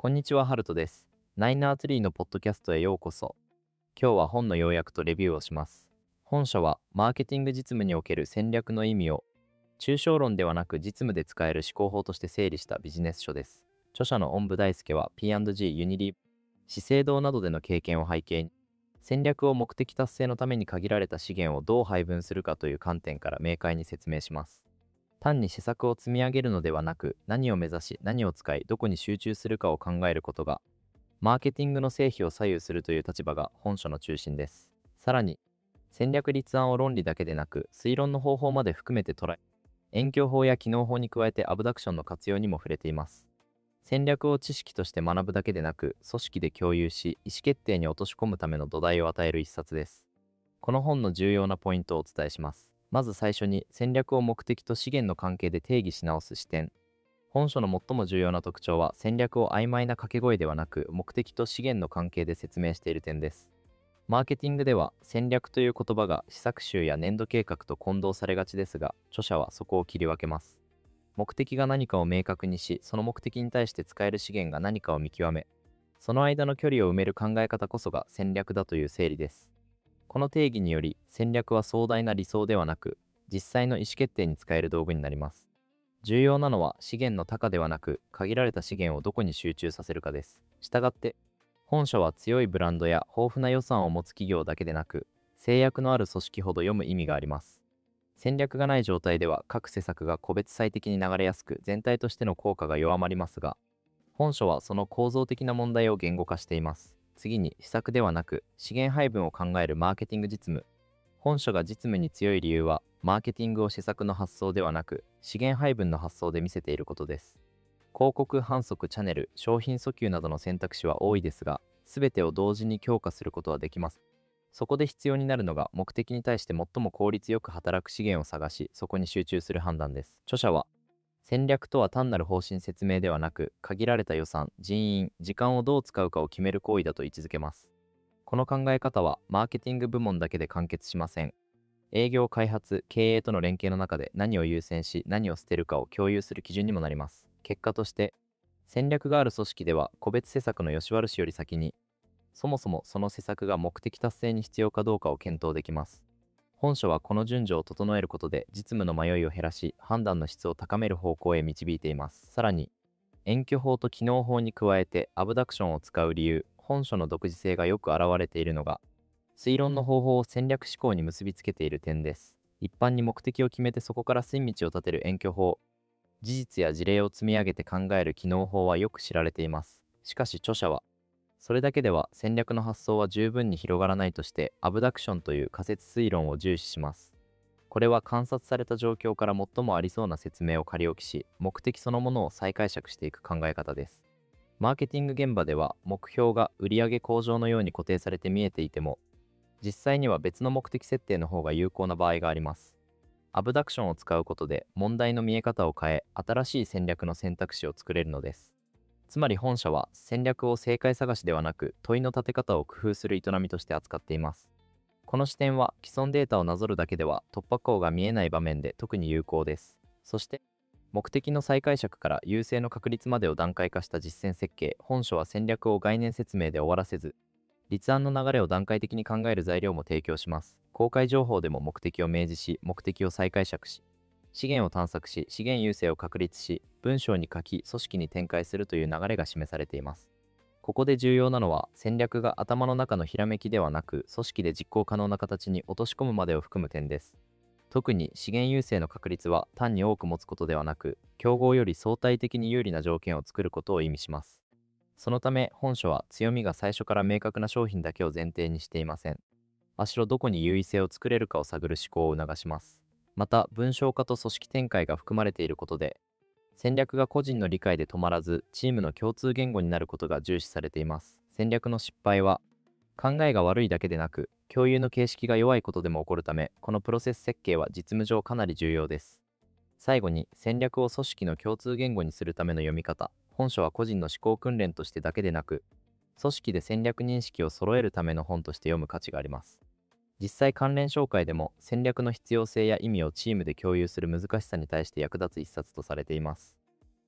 こんにちは、ハルトです。ナイナーツリーのポッドキャストへようこそ。今日は本の要約とレビューをします。本書は、マーケティング実務における戦略の意味を、抽象論ではなく実務で使える思考法として整理したビジネス書です。著者の御部大輔は P&G、ユニリー、資生堂などでの経験を背景に、戦略を目的達成のために限られた資源をどう配分するかという観点から明快に説明します。単に施策を積み上げるのではなく、何を目指し、何を使い、どこに集中するかを考えることが、マーケティングの成否を左右するという立場が本書の中心です。さらに、戦略立案を論理だけでなく、推論の方法まで含めて捉え、遠距法や機能法に加えてアブダクションの活用にも触れています。戦略を知識として学ぶだけでなく、組織で共有し、意思決定に落とし込むための土台を与える一冊です。この本の重要なポイントをお伝えします。まず最初に、戦略を目的と資源の関係で定義し直す視点。本書の最も重要な特徴は、戦略を曖昧な掛け声ではなく、目的と資源の関係で説明している点です。マーケティングでは、戦略という言葉が施策集や年度計画と混同されがちですが、著者はそこを切り分けます。目的が何かを明確にし、その目的に対して使える資源が何かを見極め、その間の距離を埋める考え方こそが戦略だという整理です。この定義により、戦略は壮大な理想ではなく、実際の意思決定に使える道具になります。重要なのは資源の多寡ではなく、限られた資源をどこに集中させるかです。したがって、本書は強いブランドや豊富な予算を持つ企業だけでなく、制約のある組織ほど読む意味があります。戦略がない状態では各施策が個別最適に流れやすく、全体としての効果が弱まりますが、本書はその構造的な問題を言語化しています。次に、施策ではなく資源配分を考えるマーケティング実務。本書が実務に強い理由は、マーケティングを施策の発想ではなく、資源配分の発想で見せていることです。広告、販促、チャンネル、商品訴求などの選択肢は多いですが、すべてを同時に強化することはできます。そこで必要になるのが、目的に対して最も効率よく働く資源を探し、そこに集中する判断です。著者は、戦略とは単なる方針説明ではなく、限られた予算、人員、時間をどう使うかを決める行為だと位置づけます。この考え方は、マーケティング部門だけで完結しません。営業開発、経営との連携の中で何を優先し何を捨てるかを共有する基準にもなります。結果として、戦略がある組織では個別施策の良し悪しより先に、そもそもその施策が目的達成に必要かどうかを検討できます。本書はこの順序を整えることで実務の迷いを減らし、判断の質を高める方向へ導いています。さらに、遠距法と機能法に加えてアブダクションを使う理由、本書の独自性がよく表れているのが、推論の方法を戦略思考に結びつけている点です。一般に目的を決めてそこから進道を立てる遠距法、事実や事例を積み上げて考える機能法はよく知られています。しかし著者は、それだけでは戦略の発想は十分に広がらないとして、アブダクションという仮説推論を重視します。これは観察された状況から最もありそうな説明を仮置きし、目的そのものを再解釈していく考え方です。マーケティング現場では目標が売上向上のように固定されて見えていても、実際には別の目的設定の方が有効な場合があります。アブダクションを使うことで問題の見え方を変え、新しい戦略の選択肢を作れるのです。つまり本社は戦略を正解探しではなく、問いの立て方を工夫する営みとして扱っています。この視点は既存データをなぞるだけでは突破口が見えない場面で特に有効です。そして、目的の再解釈から優勢の確立までを段階化した実践設計。本書は戦略を概念説明で終わらせず、立案の流れを段階的に考える材料も提供します。公開情報でも目的を明示し、目的を再解釈し、資源を探索し、資源優勢を確立し、文章に書き、組織に展開するという流れが示されています。ここで重要なのは、戦略が頭の中のひらめきではなく、組織で実行可能な形に落とし込むまでを含む点です。特に資源優勢の確立は単に多く持つことではなく、競合より相対的に有利な条件を作ることを意味します。そのため本書は強みが最初から明確な商品だけを前提にしていません。むしろどこに優位性を作れるかを探る思考を促します。また、文章化と組織展開が含まれていることで、戦略が個人の理解で止まらず、チームの共通言語になることが重視されています。戦略の失敗は、考えが悪いだけでなく、共有の形式が弱いことでも起こるため、このプロセス設計は実務上かなり重要です。最後に、戦略を組織の共通言語にするための読み方。本書は個人の思考訓練としてだけでなく、組織で戦略認識を揃えるための本として読む価値があります。実際関連紹介でも戦略の必要性や意味をチームで共有する難しさに対して役立つ一冊とされています。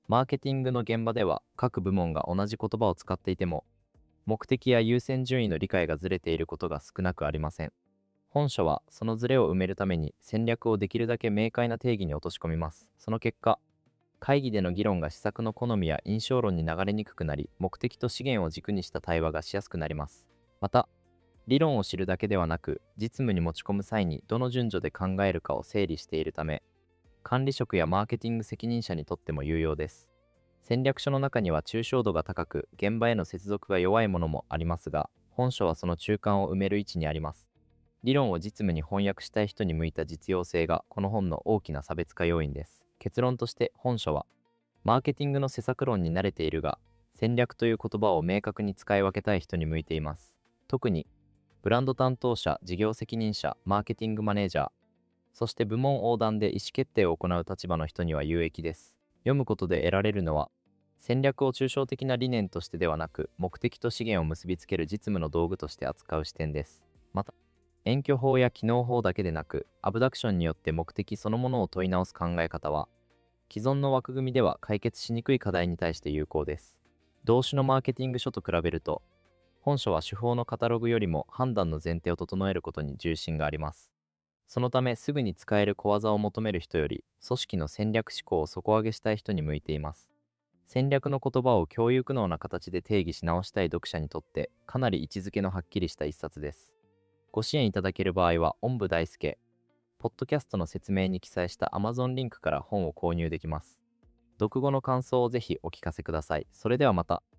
マーケティングの現場では各部門が同じ言葉を使っていても、目的や優先順位の理解がずれていることが少なくありません。本書はそのズレを埋めるために戦略をできるだけ明快な定義に落とし込みます。その結果、会議での議論が施策の好みや印象論に流れにくくなり、目的と資源を軸にした対話がしやすくなります。また、理論を知るだけではなく、実務に持ち込む際にどの順序で考えるかを整理しているため、管理職やマーケティング責任者にとっても有用です。戦略書の中には抽象度が高く、現場への接続が弱いものもありますが、本書はその中間を埋める位置にあります。理論を実務に翻訳したい人に向いた実用性がこの本の大きな差別化要因です。結論として本書は、マーケティングの施策論に慣れているが、戦略という言葉を明確に使い分けたい人に向いています。特に、ブランド担当者、事業責任者、マーケティングマネージャー、そして部門横断で意思決定を行う立場の人には有益です。読むことで得られるのは、戦略を抽象的な理念としてではなく、目的と資源を結びつける実務の道具として扱う視点です。また、遠距法や機能法だけでなく、アブダクションによって目的そのものを問い直す考え方は、既存の枠組みでは解決しにくい課題に対して有効です。同種のマーケティング書と比べると、本書は手法のカタログよりも判断の前提を整えることに重心があります。そのため、すぐに使える小技を求める人より、組織の戦略思考を底上げしたい人に向いています。戦略の言葉を共有可能な形で定義し直したい読者にとって、かなり位置づけのはっきりした一冊です。ご支援いただける場合は、おんぶ大輔、ポッドキャストの説明に記載した Amazon リンクから本を購入できます。読後の感想をぜひお聞かせください。それではまた。